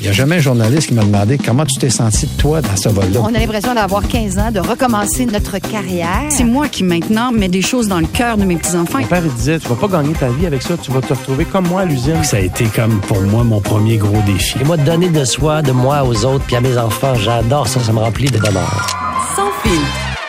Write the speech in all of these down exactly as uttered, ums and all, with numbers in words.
Il n'y a jamais un journaliste qui m'a demandé comment tu t'es senti, toi, dans ce vol-là. On a l'impression d'avoir quinze ans, de recommencer notre carrière. C'est moi qui, maintenant, mets des choses dans le cœur de mes petits-enfants. Mon père, il disait, tu vas pas gagner ta vie avec ça, tu vas te retrouver comme moi à l'usine. Ça a été comme, pour moi, mon premier gros défi. Et moi, de donner de soi, de moi aux autres, puis à mes enfants, j'adore ça, ça me remplit de bonheur. Sans filtre.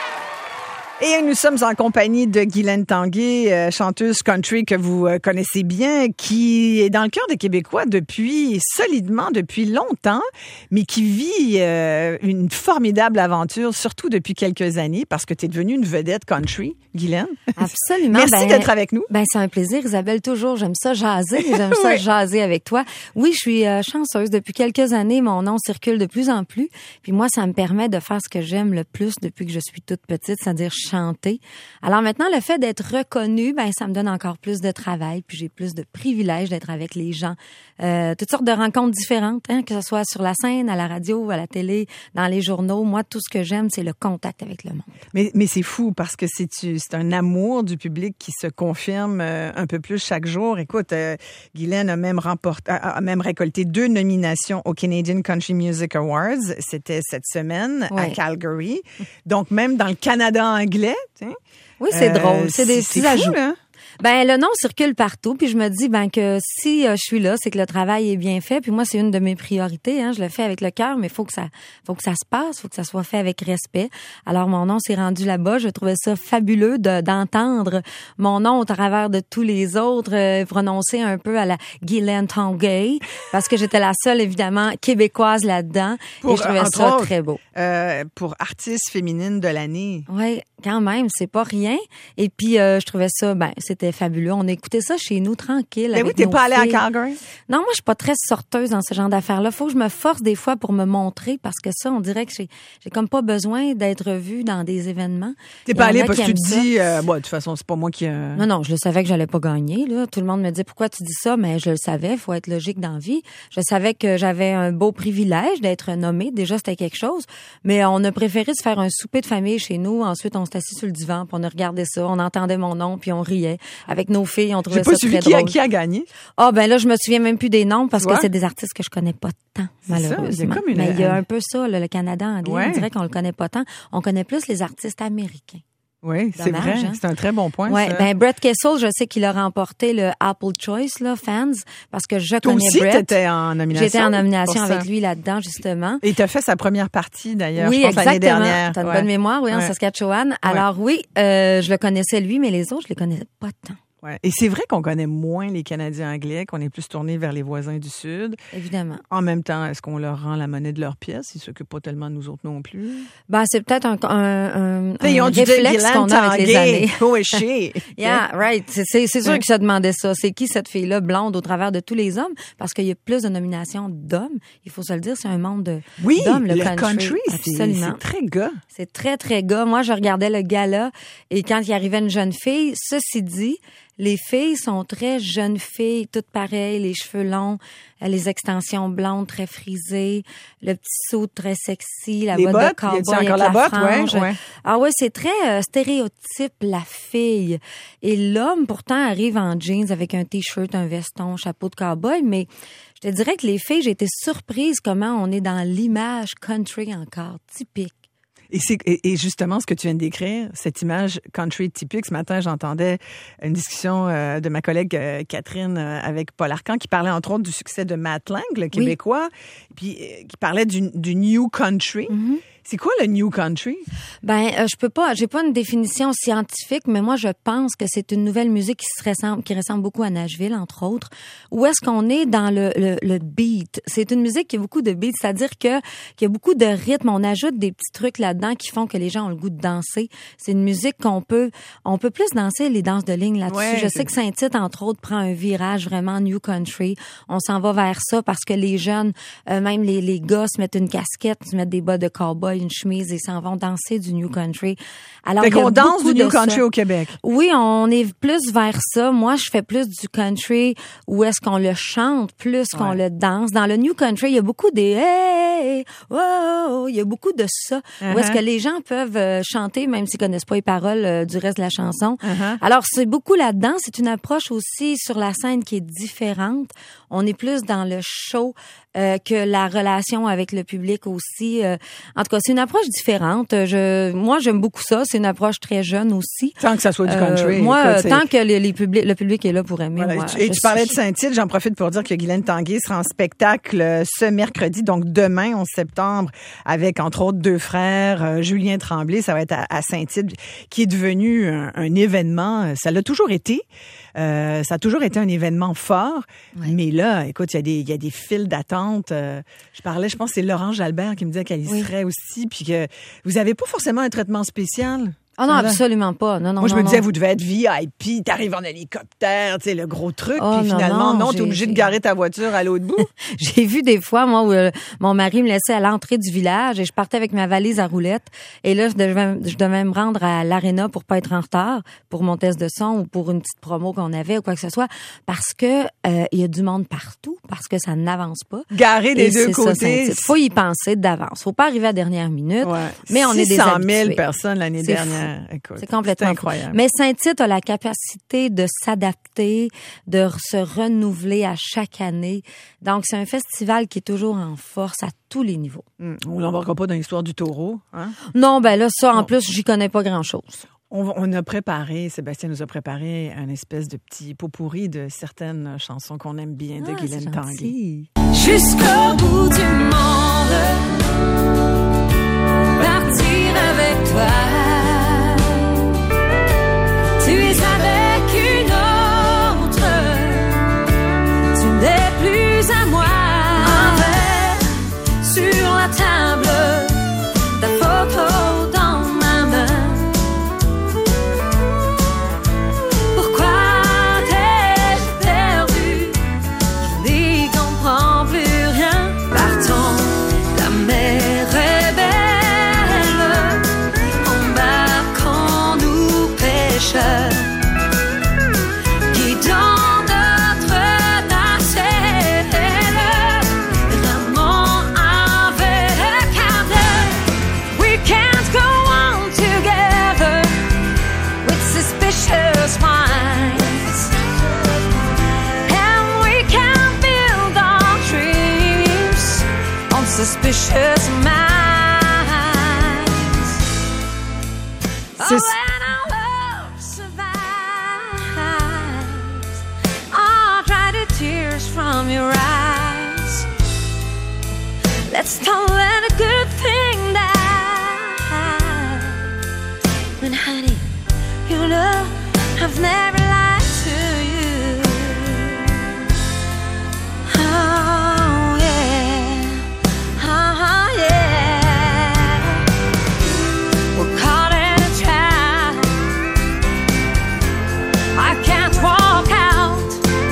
Et nous sommes en compagnie de Guylaine Tanguay, euh, chanteuse country que vous euh, connaissez bien, qui est dans le cœur des Québécois depuis, solidement depuis longtemps, mais qui vit euh, une formidable aventure, surtout depuis quelques années, parce que tu es devenue une vedette country, Guylaine. Absolument. Merci ben, d'être avec nous. Ben, c'est un plaisir, Isabelle, toujours. J'aime ça jaser, j'aime ça oui. jaser avec toi. Oui, je suis euh, chanceuse. Depuis quelques années, mon nom circule de plus en plus. Puis moi, ça me permet de faire ce que j'aime le plus depuis que je suis toute petite, c'est-à-dire chanter. Alors maintenant, le fait d'être reconnue, ben ça me donne encore plus de travail, puis j'ai plus de privilèges d'être avec les gens. Euh, toutes sortes de rencontres différentes, hein, que ce soit sur la scène, à la radio, à la télé, dans les journaux. Moi, tout ce que j'aime, c'est le contact avec le monde. Mais, mais c'est fou parce que c'est, c'est un amour du public qui se confirme euh, un peu plus chaque jour. Écoute, euh, Guylaine a même remporté, a, a même récolté deux nominations au Canadian Country Music Awards. C'était cette semaine ouais. à Calgary. Donc, même dans le Canada anglais, oui, c'est euh, drôle. C'est des c'est petits fou, ajouts. là. Ben le nom circule partout, puis je me dis ben que si euh, je suis là, c'est que le travail est bien fait. Puis moi, c'est une de mes priorités. Hein, je le fais avec le cœur, mais faut que ça, faut que ça se passe, faut que ça soit fait avec respect. Alors mon nom s'est rendu là-bas. Je trouvais ça fabuleux de, d'entendre mon nom au travers de tous les autres, euh, prononcé un peu à la Guylaine Tanguay, parce que j'étais la seule évidemment québécoise là-dedans. Pour, et je trouvais entre ça autres, très beau. Euh, pour artiste féminine de l'année. Oui, quand même, c'est pas rien. Et puis euh, je trouvais ça, ben c'était fabuleux. On écoutait ça chez nous tranquille. Mais avec oui, t'es nos pas allée à filles. Calgary? Non, moi je suis pas très sorteuse dans ce genre d'affaires-là. Faut que je me force des fois pour me montrer parce que ça, on dirait que j'ai, j'ai comme pas besoin d'être vue dans des événements. T'es Il y pas en allée a parce que qui tu te aiment dis, ça. euh, bon, de toute façon, c'est pas moi qui. Euh... Non, non, je le savais que j'allais pas gagner. Là, tout le monde me dit pourquoi tu dis ça, mais je le savais. Faut être logique dans la vie. Je savais que j'avais un beau privilège d'être nommée. Déjà, c'était quelque chose. Mais on a préféré se faire un souper de famille chez nous. Ensuite, on s'est assis sur le divan, puis on a regardé ça. On entendait mon nom, puis on riait avec nos filles. On trouvait J'ai pas ça suivi très qui a, drôle. qui a gagné. Ah ben là, je me souviens même plus des noms parce Tu que vois? c'est des artistes que je connais pas tant, C'est ça, malheureusement. c'est comme une- Mais il y a un peu ça, là, le Canada anglais. Ouais. On dirait qu'on le connaît pas tant. On connaît plus les artistes américains. Oui, c'est Dommage, vrai. hein? C'est un très bon point. Ouais, ça. ben Brett Kessel, je sais qu'il a remporté le Apple Choice, là, fans, parce que je Toi connais aussi, Brett. t'étais en nomination. J'étais en nomination pour ça. avec lui là-dedans, justement. Et t'as fait sa première partie, d'ailleurs, Oui, je pense, l'année exactement. dernière. T'as une Ouais. bonne mémoire, oui, en Ouais. Saskatchewan. Alors oui, euh, je le connaissais lui, mais les autres, je les connaissais pas tant. Ouais. Et c'est vrai qu'on connaît moins les Canadiens anglais, qu'on est plus tourné vers les voisins du Sud. Évidemment. En même temps, est-ce qu'on leur rend la monnaie de leur pièce? Ils s'occupent pas tellement de nous autres non plus. Ben, c'est peut-être un, un, un, Ils un ont dû dire réflexe Guylaine qu'on a avec les Tanguay. années. Oh, et chier. Yeah, right. C'est, c'est, c'est sûr Ouais. qu'ils se demandaient ça. C'est qui cette fille-là, blonde, au travers de tous les hommes? Parce qu'il y a plus de nominations d'hommes. Il faut se le dire, c'est un monde de, Oui, d'hommes, le, le country. country, c'est, Absolument. c'est très gars. C'est très, très gars. Moi, je regardais le gala et quand il arrivait une jeune fille, ceci dit, les filles sont très jeunes filles, toutes pareilles, les cheveux longs, les extensions blondes très frisées, le petit saut très sexy, la Les botte bottes, de y a-t-il cowboy encore avec la botte? frange. Ouais, ouais. Ah ouais, c'est très euh, stéréotype, la fille. Et l'homme, pourtant, arrive en jeans avec un T-shirt, un veston, chapeau de cowboy, mais je te dirais que les filles, j'ai été surprise comment on est dans l'image country encore, typique. Et, c'est, et, et justement, ce que tu viens de décrire, cette image country typique, ce matin, j'entendais une discussion euh, de ma collègue euh, Catherine euh, avec Paul Arcand qui parlait entre autres du succès de Matt Lang, le Québécois, puis euh, qui parlait du, du New Country. Mm-hmm. C'est quoi le New Country? Ben, euh, je peux pas, j'ai pas une définition scientifique, mais moi je pense que c'est une nouvelle musique qui se ressemble, qui ressemble beaucoup à Nashville, entre autres. Où est-ce qu'on est dans le, le, le beat? C'est une musique qui a beaucoup de beat, c'est-à-dire que qu'il y a beaucoup de rythme. On ajoute des petits trucs là-dedans qui font que les gens ont le goût de danser. C'est une musique qu'on peut, on peut plus danser les danses de ligne là-dessus. Ouais, je c'est... sais que Saint-Tite, entre autres, prend un virage vraiment New Country. On s'en va vers ça parce que les jeunes, euh, même les, les gars se mettent une casquette, se mettent des bas de cowboy, une chemise et s'en vont danser du New Country. Alors, fait il y a qu'on danse beaucoup du New de ça. Country au Québec. Oui, on est plus vers ça. Moi, je fais plus du country où est-ce qu'on le chante plus qu'on Ouais. le danse. Dans le New Country, il y a beaucoup des hey, hey, wow. Il y a beaucoup de ça. Uh-huh. Où est-ce que les gens peuvent euh, chanter, même s'ils connaissent pas les paroles euh, du reste de la chanson. Uh-huh. Alors, c'est beaucoup là-dedans. C'est une approche aussi sur la scène qui est différente. On est plus dans le show euh, que la relation avec le public aussi. Euh, en tout cas, c'est une approche différente. Je, moi, j'aime beaucoup ça. C'est une approche très jeune aussi. Tant que ça soit du country. Euh, moi, écoute, tant que les, les publics, le public est là pour aimer. Voilà. Moi, Et tu suis... parlais de Saint-Tite, j'en profite pour dire que Guylaine Tanguay sera en spectacle ce mercredi, donc demain, onze septembre, avec entre autres deux frères, euh, Julien Tremblay. Ça va être à, à Saint-Tite, qui est devenu un, un événement. Ça l'a toujours été. Euh, ça a toujours été un événement fort. Ouais. Mais là, écoute, il y a des, il y a des files d'attente. Euh, je parlais, je pense que c'est Laurent Jalbert qui me disait qu'elle y oui. serait aussi, puis que vous avez pas forcément un traitement spécial. Ah non, Voilà. Absolument pas. Non, non, Moi, je non, me disais, non. vous devez être V I P, t'arrives en hélicoptère, tu sais, le gros truc. Oh, puis non, finalement, non, non, t'es j'ai- obligé de j'ai- garer ta voiture à l'autre bout. J'ai vu des fois, moi, où euh, mon mari me laissait à l'entrée du village et je partais avec ma valise à roulettes. Et là, je devais, je devais me rendre à l'aréna pour pas être en retard pour mon test de son ou pour une petite promo qu'on avait ou quoi que ce soit. Parce que euh, il y a du monde partout, parce que ça n'avance pas. Garer des Et deux c'est ça, côtés. Saint-Tite. Faut y penser d'avance. Faut pas arriver à la dernière minute. Ouais. Mais on est des six cent mille habitués. personnes l'année C'est dernière. Écoute, C'est complètement fou. incroyable. Mais Saint-Tite a la capacité de s'adapter, de se renouveler à chaque année. Donc, c'est un festival qui est toujours en force à tous les niveaux. Hum, on n'embarquera pas dans l'histoire du taureau. Hein? Non, ben là, ça, en Non. plus, j'y connais pas grand-chose. On, on a préparé, Sébastien nous a préparé un espèce de petit pot pourri de certaines chansons qu'on aime bien de Ah, Guylaine c'est Tanguay. gentil. Jusqu'au bout du monde, partir avec toi. Tu es avec une autre, tu n'es plus à moi. Un verre sur la table, ta photo dans ma main. Pourquoi t'ai-je perdu? Je n'y comprends plus rien. Partons, la mer est belle. Embarquons-nous, pêcheurs, qui dans notre nacelle ramons avec un œil. We can't go on together with suspicious minds, and we can build our dreams on suspicious minds. C'est- Oh, when our love survives, I'll dry the tears from your eyes. Let's not let a good thing die. And honey, you know I've never lied to you. Oh yeah, oh yeah. We're caught in a trap. I can't walk out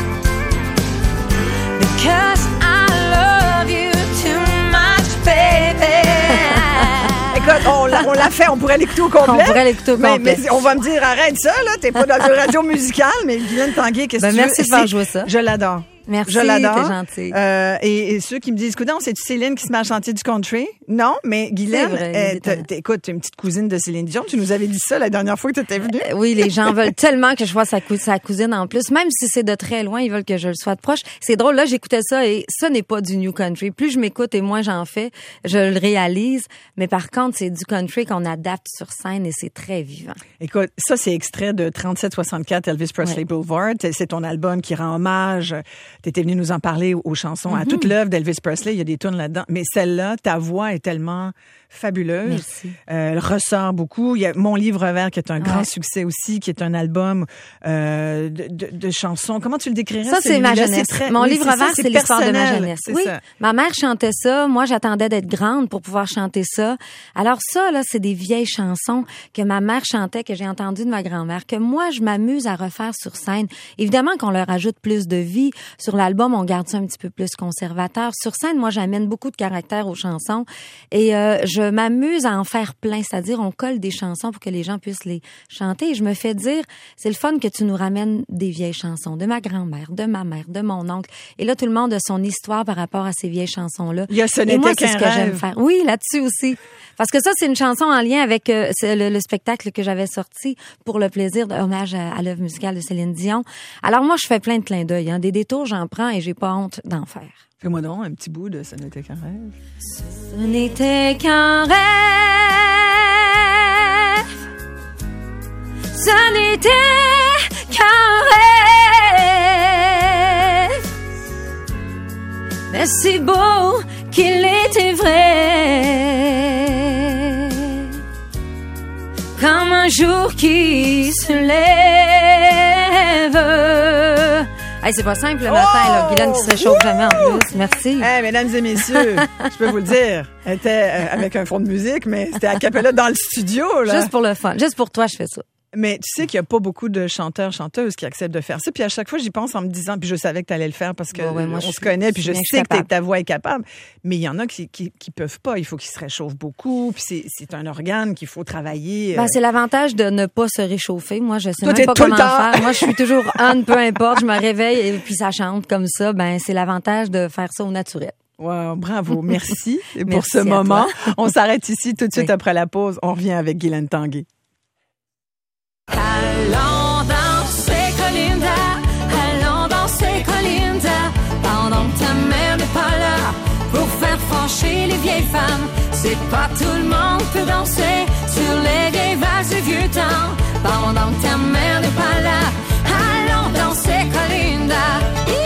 because I love you too much, baby. Écoute, on l'a, on l'a fait, on pourrait l'écouter au complet. On pourrait l'écouter au mais, complet. mais on va me dire, arrête ça, là, t'es pas dans une radio musicale, mais Guylaine Tanguay, qu'est-ce que Ben, tu merci veux? de faire C'est- jouer ça. Je l'adore. Merci, Je l'adore. t'es gentil. Euh, et, et ceux qui me disent, écoute, c'est-tu Céline qui se met à chanter du country? Non, mais Guylaine, C'est vrai, euh, il est t'as- temps. t'es- écoute, t'es une petite cousine de Céline Dion. Tu nous avais dit ça la dernière fois que tu étais venue. Euh, Oui, les gens veulent tellement que je sois sa, cou- sa cousine en plus. Même si c'est de très loin, ils veulent que je le sois de proche. C'est drôle, là, j'écoutais ça et ce n'est pas du New Country. Plus je m'écoute et moins j'en fais, je le réalise. Mais par contre, c'est du country qu'on adapte sur scène et c'est très vivant. Écoute, ça, c'est extrait de trente-sept soixante-quatre Elvis Presley Ouais. Boulevard. C'est c'est ton album qui rend hommage. T'étais venu nous en parler aux chansons, à toute l'œuvre d'Elvis Presley. Il y a des tunes là-dedans. Mais celle-là, ta voix est tellement fabuleuse. Merci. Euh, elle ressort beaucoup. Il y a Mon livre vert qui est un grand Ouais. succès aussi, qui est un album euh, de, de, de chansons. Comment tu le décrirais? Ça, c'est ma celui-là? jeunesse. très- Mon oui, livre c'est ça, vert, c'est l'histoire de ma personnel. jeunesse. C'est Oui, ça. ma mère chantait ça. Moi, j'attendais d'être grande pour pouvoir chanter ça. Alors ça, là, c'est des vieilles chansons que ma mère chantait, que j'ai entendues de ma grand-mère, que moi, je m'amuse à refaire sur scène. Évidemment qu'on leur ajoute plus de vie, sur l'album, on garde ça un petit peu plus conservateur. Sur scène, moi, j'amène beaucoup de caractère aux chansons et euh, je m'amuse à en faire plein, c'est-à-dire on colle des chansons pour que les gens puissent les chanter et je me fais dire, c'est le fun que tu nous ramènes des vieilles chansons, de ma grand-mère, de ma mère, de mon oncle. Et là, tout le monde a son histoire par rapport à ces vieilles chansons-là. Il y a Ce et n'était moi, qu'un c'est ce que rêve. j'aime faire. Oui, là-dessus aussi. Parce que ça, c'est une chanson en lien avec euh, le, le spectacle que j'avais sorti pour le plaisir d'hommage à, à l'œuvre musicale de Céline Dion. Alors moi, je fais plein de clins d'œil. Hein. Des détours, j'en prends et j'ai pas honte d'en faire. Fais-moi donc un petit bout de Ce n'était qu'un rêve. Ce n'était qu'un rêve. Ce n'était qu'un rêve. Mais si beau qu'il était vrai. Comme un jour qui se lève. Hey, c'est pas simple le matin, oh! là. Guylaine qui se réchauffe jamais en plus. Merci. Hey, mesdames et messieurs, je peux vous le dire, elle était euh, avec un fond de musique, mais c'était a cappella dans le studio, là. Juste pour le fun. Juste pour toi, je fais ça. Mais tu sais qu'il n'y a pas beaucoup de chanteurs, chanteuses qui acceptent de faire ça. Puis à chaque fois, j'y pense en me disant, puis je savais que tu allais le faire parce que Ouais, ouais, moi, on je se suis- connaît, puis je je suis sais que capable. t'es- ta voix est capable. Mais il y en a qui, qui, qui peuvent pas. Il faut qu'ils se réchauffent beaucoup. Puis c'est, c'est un organe qu'il faut travailler. Ben, euh, c'est l'avantage de ne pas se réchauffer. Moi, je sais Toi, t'es même pas tout le comment temps. faire. Moi, je suis toujours on, peu importe. Je me réveille et puis ça chante comme ça. Ben, c'est l'avantage de faire ça au naturel. Wow, bravo. Merci pour Merci ce à moment. toi. On s'arrête ici tout de suite Oui. après la pause. On revient avec Guylaine Tanguay. Allons danser, Colinda, allons danser, Colinda, pendant que ta mère n'est pas là, pour faire fâcher les vieilles femmes. C'est pas tout le monde peut danser sur les vieilles vagues du vieux temps, pendant que ta mère n'est pas là. Allons danser, Colinda.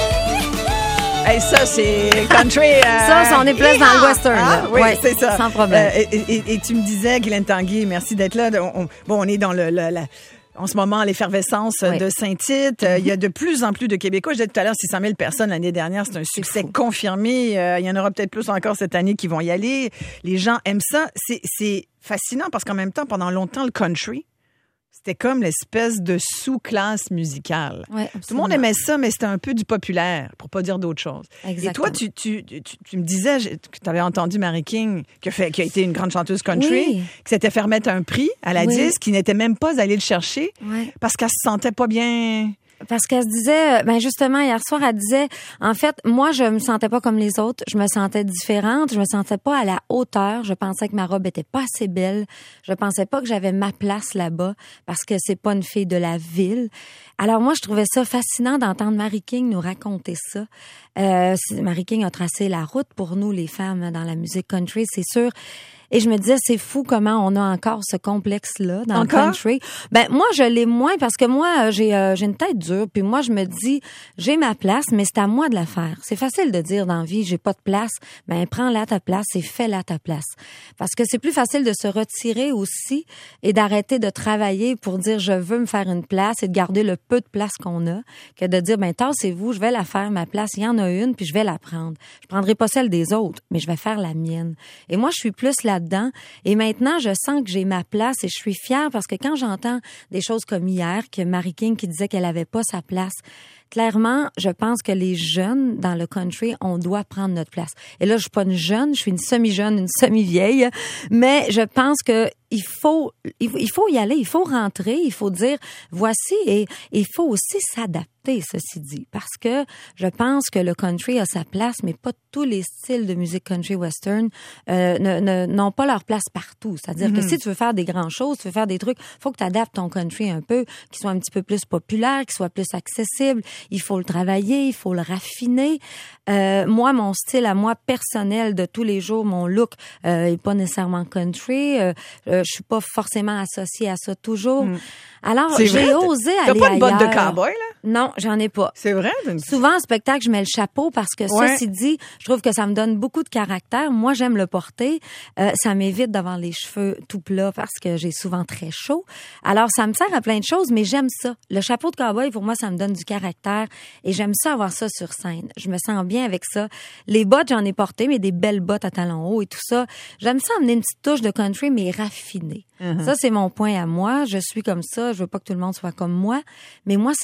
Hey, ça, c'est country. euh, Ça, ça, on est plus dans le western, Ah, là. oui, Ouais, c'est ça. sans problème. Euh, et, et- et tu me disais, Guylaine Tanguay, merci d'être là. On- on- bon, on est dans le, le- la- en ce moment l'effervescence Oui. de Saint-Tite. Euh, Il y a de plus en plus de Québécois. Je disais tout à l'heure, six cent mille personnes l'année dernière. C'est un succès fou. confirmé. Euh, il y en aura peut-être plus encore cette année qui vont y aller. Les gens aiment ça. C'est, c'est fascinant parce qu'en même temps, pendant longtemps, le country, c'était comme l'espèce de sous-classe musicale. Ouais, Tout le monde absolument. aimait ça, mais c'était un peu du populaire, pour pas dire d'autre chose. Exactement. Et toi, tu, tu, tu, tu me disais je- que tu avais entendu Mary King, qui a, fait, qui a été une grande chanteuse country, Oui. qui s'était fait remettre un prix à la Oui. disque, qui n'était même pas allée le chercher Ouais. parce qu'elle se sentait pas bien. Parce qu'elle se disait, ben justement, hier soir, elle disait, en fait, moi, je me sentais pas comme les autres. Je me sentais différente. Je me sentais pas à la hauteur. Je pensais que ma robe était pas assez belle. Je pensais pas que j'avais ma place là-bas parce que c'est pas une fille de la ville. Alors moi, je trouvais ça fascinant d'entendre Mary King nous raconter ça. Euh, c'est- Mary King a tracé la route pour nous, les femmes, dans la musique country, c'est sûr. Et je me disais, c'est fou comment on a encore ce complexe-là dans Encore? le country. Ben moi, je l'ai moins parce que moi, j'ai euh, j'ai une tête dure. Puis moi, je me dis, j'ai ma place, mais c'est à moi de la faire. C'est facile de dire dans la vie, j'ai pas de place. Ben prends-la ta place et fais-la ta place. Parce que c'est plus facile de se retirer aussi et d'arrêter de travailler pour dire, je veux me faire une place et de garder le peu de place qu'on a, que de dire, ben tassez-vous, je vais la faire ma place. Il y en a une, puis je vais la prendre. Je prendrai pas celle des autres, mais je vais faire la mienne. Et moi, je suis plus là-dedans. Et maintenant, je sens que j'ai ma place et je suis fière parce que quand j'entends des choses comme hier, que Mary King qui disait qu'elle avait pas sa place, clairement, je pense que les jeunes dans le country, on doit prendre notre place. Et là, je suis pas une jeune, je suis une semi-jeune, une semi-vieille, mais je pense que il faut, il faut y aller, il faut rentrer, il faut dire voici et il faut aussi s'adapter, ceci dit, parce que je pense que le country a sa place, mais pas tous les styles de musique country western euh, ne, ne, n'ont pas leur place partout. C'est-à-dire mm-hmm. que si tu veux faire des grandes choses, tu veux faire des trucs, faut que tu adaptes ton country un peu, qu'il soit un petit peu plus populaire, qu'il soit plus accessible. Il faut le travailler, il faut le raffiner. Euh, moi, mon style à moi personnel de tous les jours, mon look euh, est pas nécessairement country. Euh, euh, je suis pas forcément associée à ça toujours. Mm. Alors, c'est j'ai vrai, osé t'as aller pas une botte ailleurs. de cowboy, là? Non, j'en ai pas. C'est vrai? Souvent, en spectacle, je mets le chapeau parce que, ouais. ceci dit, je trouve que ça me donne beaucoup de caractère. Moi, j'aime le porter. Euh, ça m'évite d'avoir les cheveux tout plats parce que j'ai souvent très chaud. Alors, ça me sert à plein de choses, mais j'aime ça. Le chapeau de cowboy, pour moi, ça me donne du caractère et j'aime ça avoir ça sur scène. Je me sens bien avec ça. Les bottes, j'en ai porté, mais des belles bottes à talons hauts et tout ça. J'aime ça amener une petite touche de country, mais raffinée. Mm-hmm. Ça, c'est mon point à moi. Je suis comme ça. Je veux pas que tout le monde soit comme moi, mais moi, c'est mon point de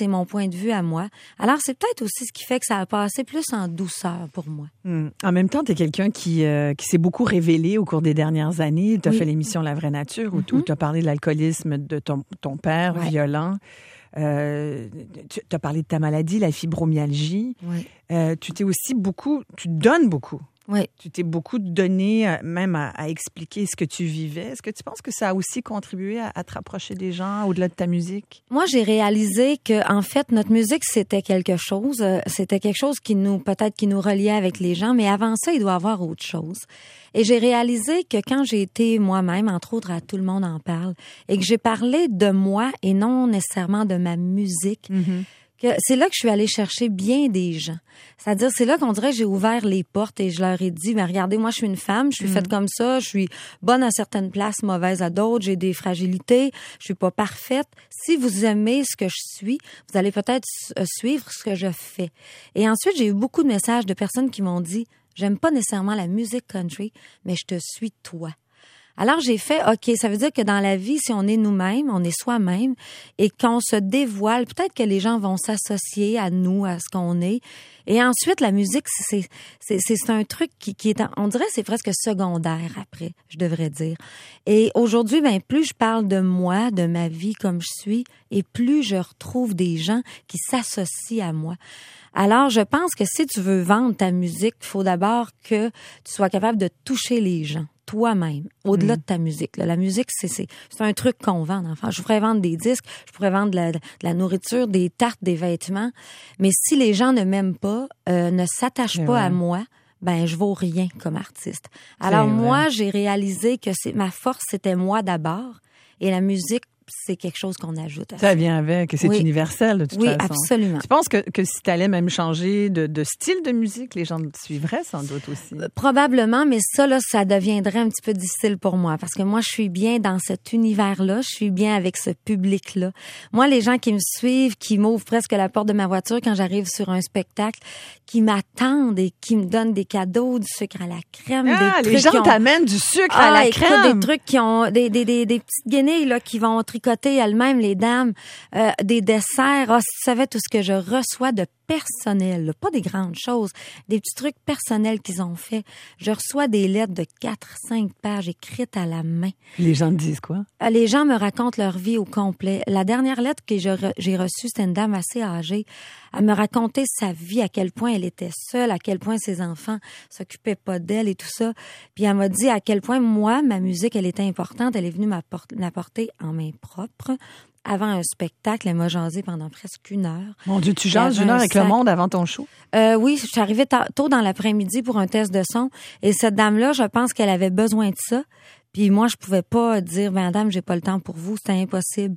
de vue à moi. Alors, c'est peut-être aussi ce qui fait que ça a passé plus en douceur pour moi. Mmh. En même temps, tu es quelqu'un qui, euh, qui s'est beaucoup révélé au cours des dernières années. Tu as Oui. fait l'émission La vraie nature où Mm-hmm. tu as parlé de l'alcoolisme de ton, ton père Ouais. violent. Euh, tu as parlé de ta maladie, la fibromyalgie. Oui. Euh, tu t'es aussi beaucoup, tu donnes beaucoup. Oui. Tu t'es beaucoup donné euh, même à, à expliquer ce que tu vivais. Est-ce que tu penses que ça a aussi contribué à, à te rapprocher des gens au-delà de ta musique? Moi, j'ai réalisé que, en fait, notre musique, c'était quelque chose. euh, C'était quelque chose qui nous, peut-être, qui nous reliait avec les gens, mais avant ça, il doit y avoir autre chose. Et j'ai réalisé que quand j'ai été moi-même, entre autres, à Tout le monde en parle, et que j'ai parlé de moi et non nécessairement de ma musique, Mm-hmm. que c'est là que je suis allée chercher bien des gens. C'est-à-dire, c'est là qu'on dirait que j'ai ouvert les portes et je leur ai dit, ben regardez, moi, je suis une femme, je suis faite comme ça, je suis bonne à certaines places, mauvaise à d'autres, j'ai des fragilités, je suis pas parfaite. Si vous aimez ce que je suis, vous allez peut-être euh, suivre ce que je fais. Et ensuite, j'ai eu beaucoup de messages de personnes qui m'ont dit, j'aime pas nécessairement la musique country, mais je te suis toi. Alors, j'ai fait, OK, ça veut dire que dans la vie, si on est nous-mêmes, on est soi-même, et qu'on se dévoile, peut-être que les gens vont s'associer à nous, à ce qu'on est. Et ensuite, la musique, c'est, c'est, c'est, c'est un truc qui, qui est, on dirait, c'est presque secondaire après, je devrais dire. Et aujourd'hui, ben, plus je parle de moi, de ma vie comme je suis, et plus je retrouve des gens qui s'associent à moi. Alors, je pense que si tu veux vendre ta musique, il faut d'abord que tu sois capable de toucher les gens, toi-même, au-delà de ta musique. Là, la musique, c'est, c'est, c'est un truc qu'on vend, enfin. Je pourrais vendre des disques, je pourrais vendre de la, de la nourriture, des tartes, des vêtements, mais si les gens ne m'aiment pas, euh, ne s'attachent C'est pas vrai. à moi, ben je vaux rien comme artiste. Alors C'est moi, vrai. j'ai réalisé que c'est ma force, c'était moi d'abord, et la musique, c'est quelque chose qu'on ajoute à ça. Ça vient avec, et c'est Oui. universel de toute Oui, façon. absolument. Tu penses que, que si tu allais même changer de, de style de musique, les gens te suivraient sans doute aussi? Probablement, mais ça, là, ça deviendrait un petit peu difficile pour moi parce que moi, je suis bien dans cet univers-là, je suis bien avec ce public-là. Moi, les gens qui me suivent, qui m'ouvrent presque la porte de ma voiture quand j'arrive sur un spectacle, qui m'attendent et qui me donnent des cadeaux, du sucre à la crème, Ah, des les trucs gens qui ont... t'amènent du sucre Ah, à la écoute, crème. des trucs qui ont des des des, des petites guenilles là qui vont tricoter elles-mêmes les dames, euh, des desserts. Ah, si tu savais tout ce que je reçois de personnel, là, pas des grandes choses, des petits trucs personnels qu'ils ont fait. Je reçois des lettres de quatre, cinq pages écrites à la main. Les gens te disent quoi? Euh, Les gens me racontent leur vie au complet. La dernière lettre que j'ai re- j'ai reçue, c'était une dame assez âgée. Elle me racontait sa vie, à quel point elle était seule, à quel point ses enfants s'occupaient pas d'elle et tout ça. Puis elle m'a dit à quel point moi, ma musique, elle était importante. Elle est venue m'apport- m'apporter en main propre. Avant un spectacle, elle m'a jasé pendant presque une heure. Mon Dieu, tu Il y avait jases une heure un avec le sac. monde avant ton show? Euh, oui, je suis arrivée ta- tôt dans l'après-midi pour un test de son. Et cette dame-là, je pense qu'elle avait besoin de ça. Puis moi, je pouvais pas dire, ben, madame, j'ai pas le temps pour vous, c'était impossible.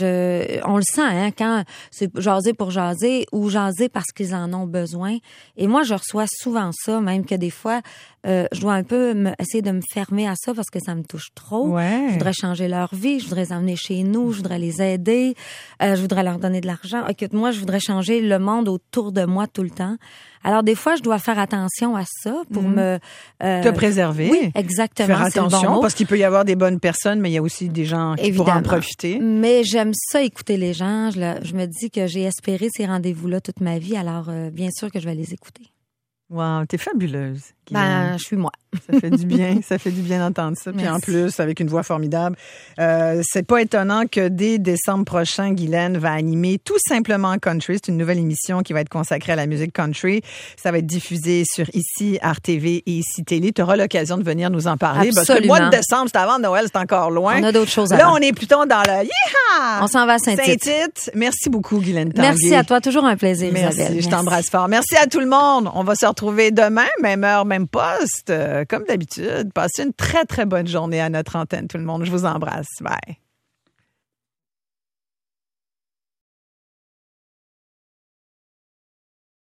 Je, on le sent, hein, quand c'est jaser pour jaser ou jaser parce qu'ils en ont besoin. Et moi, je reçois souvent ça, même que des fois, euh, je dois un peu me, essayer de me fermer à ça parce que ça me touche trop. Ouais. Je voudrais changer leur vie, je voudrais les emmener chez nous, je voudrais les aider, euh, je voudrais leur donner de l'argent. Écoute, moi, je voudrais changer le monde autour de moi tout le temps. Alors, des fois, je dois faire attention à ça pour Mhm. me... euh, Te préserver. Oui, exactement. Faire c'est le bon attention mot. parce qu'il peut y avoir des bonnes personnes, mais il y a aussi des gens qui pourront en Évidemment. profiter. Mais j'aime ça écouter les gens. Je, le- je me dis que j'ai espéré ces rendez-vous-là toute ma vie. Alors, euh, bien sûr que je vais les écouter. Wow, t'es fabuleuse. Ben, je suis moi. Ça fait du bien, ça fait du bien d'entendre ça. Puis Merci. en plus, avec une voix formidable, euh, c'est pas étonnant que dès décembre prochain, Guylaine va animer Tout simplement country. C'est une nouvelle émission qui va être consacrée à la musique country. Ça va être diffusé sur Ici, Art T V et Ici Télé. Tu auras l'occasion de venir nous en parler. Parce que le mois de Absolument. décembre, c'est avant Noël, c'est encore loin. On a d'autres choses à Là, faire. on est plutôt dans le Yeehaw! On s'en va à Saint-Tite. Saint-Tite. Merci beaucoup, Guylaine Tanguay. Merci à toi. Toujours un plaisir, Merci, Isabelle. je t'embrasse fort. Merci à tout le monde. On va se retrouver demain, même heure, même poste, euh, comme d'habitude. Passez une très, très bonne journée à notre antenne, tout le monde. Je vous embrasse. Bye.